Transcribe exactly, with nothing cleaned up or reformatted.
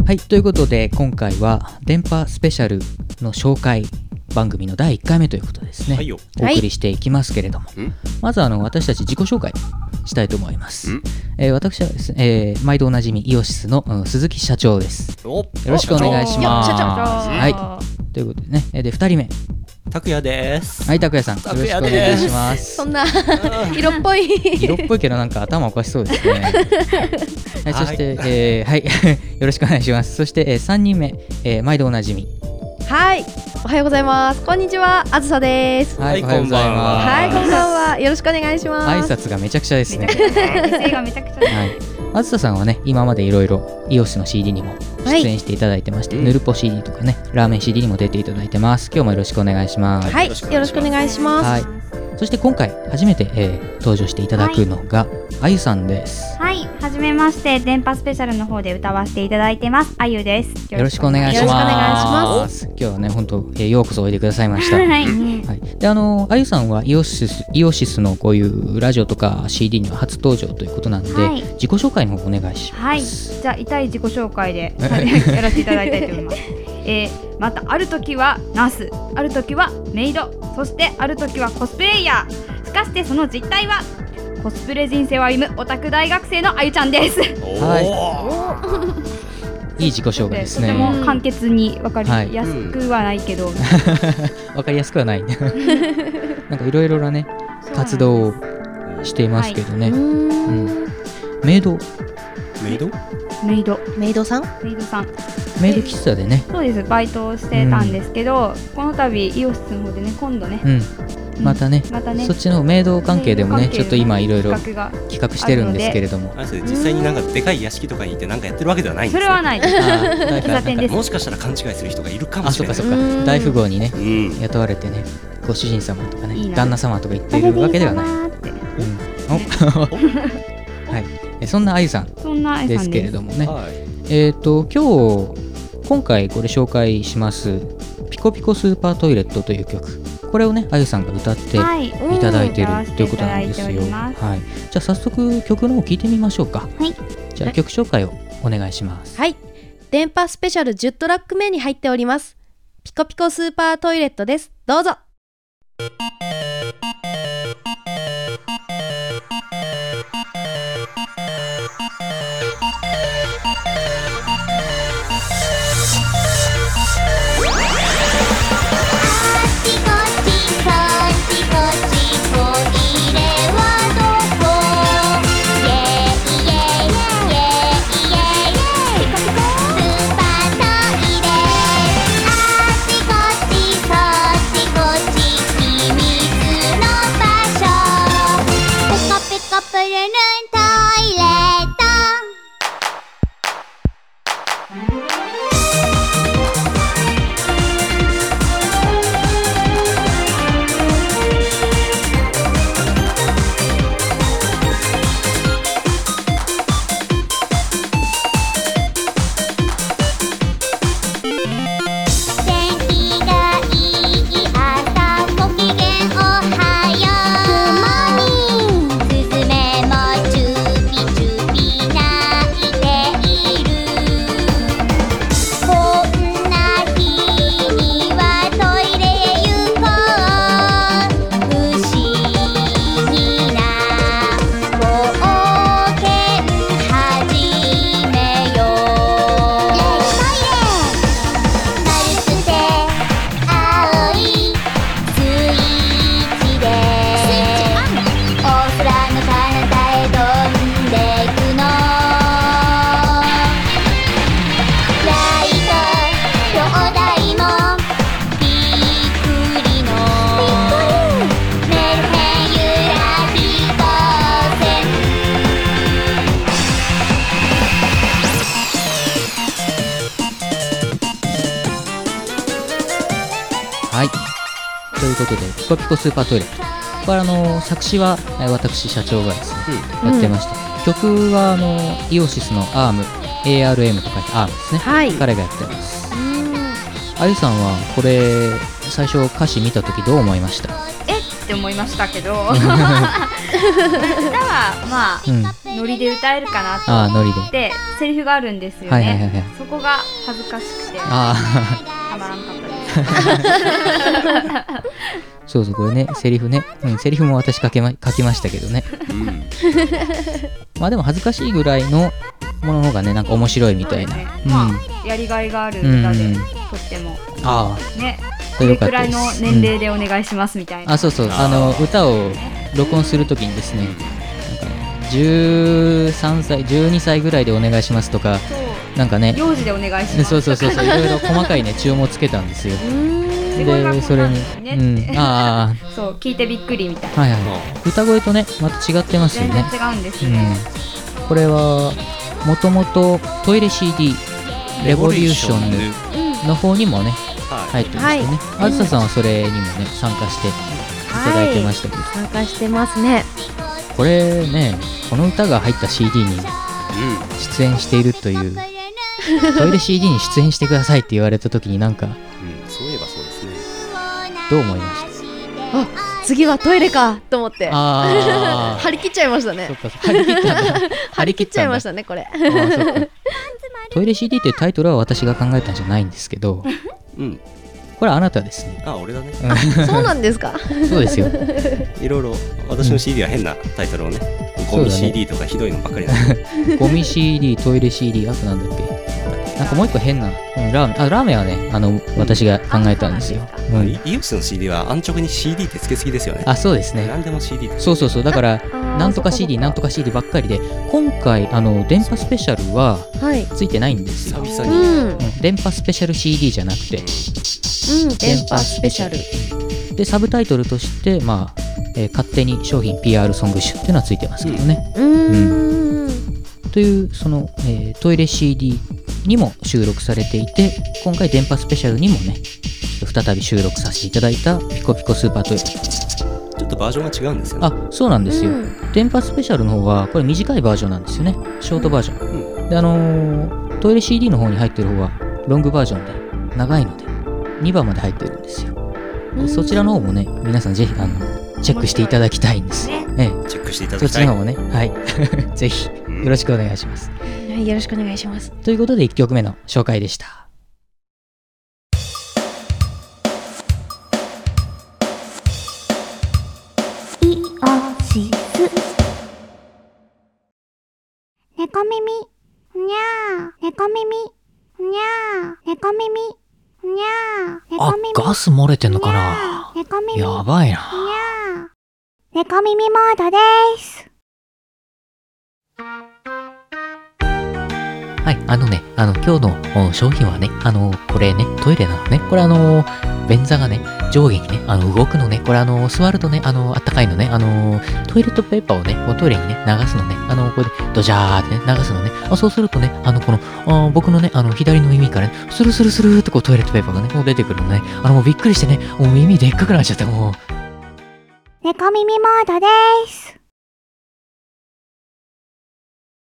はい、ということで今回は電波スペシャルの紹介番組のだいいっかいめということですね、はい、お送りしていきますけれども、はい、まずあの私たち自己紹介したいと思います。えー、私はですね、えー、毎度おなじみイオシスの、うん、鈴木社長です。よろしくお願いします。はい、ということでね、でふたりめ拓也です。 はい、拓也さん、よろしくお願いします。 そんな色っぽい色っぽいけどなんか頭おかしそうですね。はい、そして、はい、えー、はいよろしくお願いします。そして、えー、さんにんめ、えー、毎度おなじみ。 はい、おはようございます。こんにちは、あずさです。 はい、おはようございます。 はい、こんばんは。よろしくお願いします。 挨拶がめちゃくちゃですね。 姿勢がめちゃくちゃです。はい。 あずささんはね、今までいろいろイオシスの シーディー にも出演していただいてまして、はい、ヌルポ シーディー とかね、ラーメン シーディー にも出ていただいてます。今日もよろしくお願いします。 はい、よろしくお願いします。はい。 そして今回初めて、えー、登場していただくのが、はい、あゆさんです。 はい、はじめまして、電波スペシャルの方で歌わせていただいてますあゆです。 よろしくお願いします。よろしくお願いします。今日はね、本当、えー、ようこそおいでくださいました。はい。はい、で、あのあゆさんはイオシスイオシスのこういうラジオとか シーディー には初登場ということなので、はい、自己紹介の方お願いします。 はい。じゃあ痛い自己紹介でやらせていただきたいと思います。えー、またある時はナース、ある時はメイド、そしてある時はコスプレイヤー。しかしてその実態はコスプレ人生を歩むオタク大学生のあゆちゃんです。 はい。いい自己紹介ですね。 とても簡潔に分かりやすくはないけど、はい、 分かりやすくはない。なんかいろいろなね活動をしていますけどね。はい、うん、メイド。 メイド？ メイド。 メイドさん？ メイドさん。 メイド喫茶でね。 そうです。バイトをしてたんですけど、うん、この度イオシスの方でね、今度ね。うんまたね、またね、そっちのメイド関係でもね、ちょっと今いろいろ企画してるんですけれども、 あれ実際になんかでかい屋敷とかにいてなんかやってるわけではないんですね。 それはないです。 喫茶店です。もしかしたら勘違いする人がいるかもしれない。 あ、そうかそうか。大富豪にね、雇われてね、ご主人様とかね、旦那様とか言っているわけではない。はい。そんなあゆさんですけれどもね、えっと今日今回これ紹介しますピコピコスーパートイレットという曲。これをね、あゆさんが歌っていただいている、はい、ということなんですよ。はい、じゃあ早速曲の方聞いてみましょうか。はい、じゃあ曲紹介をお願いします。 はい、電波スペシャルじゅうトラック目に入っております。ピコピコスーパートイレットです。どうぞ。 はい、ということでピコピコスーパートイレット、これあの作詞は私社長がですね、うん、やってました。曲はあのイオシスの アーム エーアールエム と書いて アーム ですね、はい、彼がやってます。あゆさんはこれ最初歌詞見た時どう思いました？ えって思いましたけど歌はまあ、 うん、 ノリで歌えるかなとあノリ思ってセリフがあるんですよね、 はいはいはいはい、 そこが恥ずかしくてあたまらんかったですそうそう、これね、セリフね、うん、セリフも私書けま書きましたけどね、うん、まあでも恥ずかしいぐらいのものの方がね、なんか面白いみたいな、ね、うん、 まあ、やりがいがある歌で、うん、とってもあね、これくらいの年齢でお願いしますみたいな、 うん、あ、そうそう、あの歌を録音するときにですね、なんかじゅうさんさい、じゅうにさいぐらいでお願いしますとか、なんかね、 幼児でお願いしますそうそうそうそう、いろいろ細かいね、注文つけたんですよ。で、それに、うん、ああ、 そう、聞いてびっくりみたいな。 はいはい、歌声とね、また違ってますよね。 全然違うんですね。 うん、これはもともとトイレ シーディー レボリューションの方にもね、入ってましたよね。あずささんはそれにもね、参加していただいてましたけど。 参加してますね。 これね、この歌が入った シーディー に出演しているという、トイレ シーディー に出演してくださいって言われた時になんか、うん、 そういえばそうですね。 どう思いました？ あ、次はトイレかと思って、 あ張り切っちゃいましたね。 そっか、張り切ったんだ。 張り切っちゃいましたね、これ。あ、 そっか。トイレ シーディー っていうタイトルは私が考えたんじゃないんですけど、うん、これはあなたですね。 あ、俺だね。 そうなんですか。 そうですよ。 いろいろ私の シーディー は変なタイトルをね、ゴミ シーディー とかひどいのばっかりなんで。 ゴミ シーディー、トイレ シーディー、あとなんだっけ。なんかもう一個変な、うん、ラーメン、あ、ラーメンはね、あの、私が考えたんですよ。 うん、イオシスの シーディー は安直に シーディー ってつけすぎですよね。 あ、そうですね。 何でも シーディー って。 そうそうそう、だから、なんとか シーディー、なんとか シーディー ばっかりで、今回、あの、電波スペシャルは、ついてないんですよ。 久々に、 うん。電波スペシャル シーディー じゃなくて、 うん、電波スペシャル。 で、サブタイトルとして、まあ、えー、勝手に商品 ピーアール ソング集っていうのはついてますけどね。 うん。うん、 という、その、えー、トイレ シーディー、にも収録されていて、今回電波スペシャルにもね再び収録させていただいたピコピコスーパートイレ、ちょっとバージョンが違うんですよね。 あ、そうなんですよ、うん、電波スペシャルの方はこれ短いバージョンなんですよね、ショートバージョン、うん、であのー、トイレ シーディー の方に入ってる方はロングバージョンで長いのでにばんまで入ってるんですよ。でそちらの方もね、皆さんぜひあのチェックしていただきたいんです、ね、ええ、 チェックしていただきたい。 そちらの方もね、はいぜひよろしくお願いします、 はい、よろしくお願いします。 ということでいっきょくめの紹介でした。 イオシス猫耳にゃー、猫耳にゃー、猫耳にゃー、猫耳。 あ、ガス漏れてんのかな。 猫耳やばいな。 にゃー、猫耳モードです。 はい、あのね、あの、今日の商品はね、あの、これね、トイレなのね。これあの、便座がね、上下にね、あの、動くのね。これあの、座るとね、あの、あったかいのね。あの、トイレットペーパーをね、こうトイレにね、流すのね。あの、これで、ドジャーってね、流すのね。あ、そうするとね、あの、この、あ僕のね、あの、左の耳からね、スルスルスルーってこうトイレットペーパーがね、こう出てくるのね。あの、もうびっくりしてね、もう耳でっかくなっちゃった、もう。 猫耳モードです。